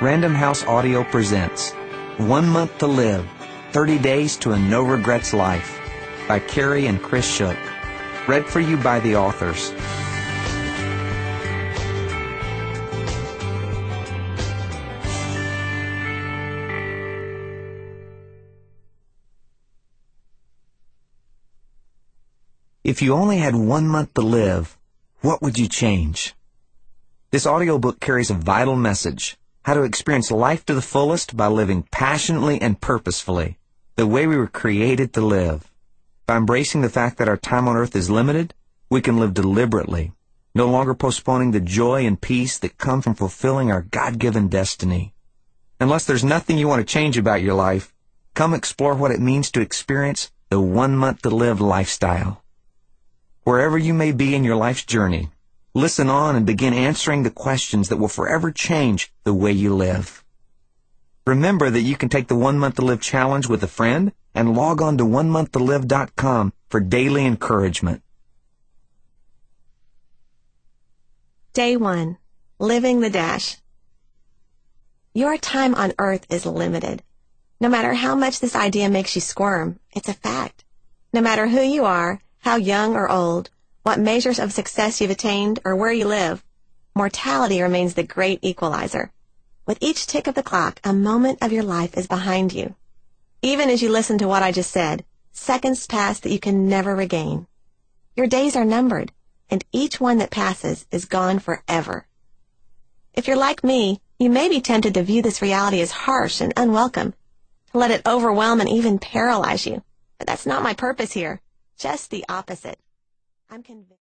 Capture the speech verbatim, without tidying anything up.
Random House Audio presents One Month to Live, thirty Days to a No Regrets Life by Carrie and Chris Shook. Read for you by the authors. If you only had one month to live, what would you change? This audiobook carries a vital message: how to experience life to the fullest by living passionately and purposefully, the way we were created to live. By embracing the fact that our time on earth is limited, we can live deliberately, no longer postponing the joy and peace that come from fulfilling our God-given destiny. Unless there's nothing you want to change about your life, come explore what it means to experience the one month to live lifestyle. Wherever you may be in your life's journey, listen on and begin answering the questions that will forever change the way you live. Remember that you can take the One Month to Live challenge with a friend and log on to one month to live dot com for daily encouragement. Day one. Living the Dash. Your time on earth is limited. No matter how much this idea makes you squirm, it's a fact. No matter who you are, how young or old, what measures of success you've attained, or where you live, mortality remains the great equalizer. With each tick of the clock, a moment of your life is behind you. Even as you listen to what I just said, seconds pass that you can never regain. Your days are numbered, and each one that passes is gone forever. If you're like me, you may be tempted to view this reality as harsh and unwelcome, to let it overwhelm and even paralyze you. But that's not my purpose here. Just the opposite. I'm convinced.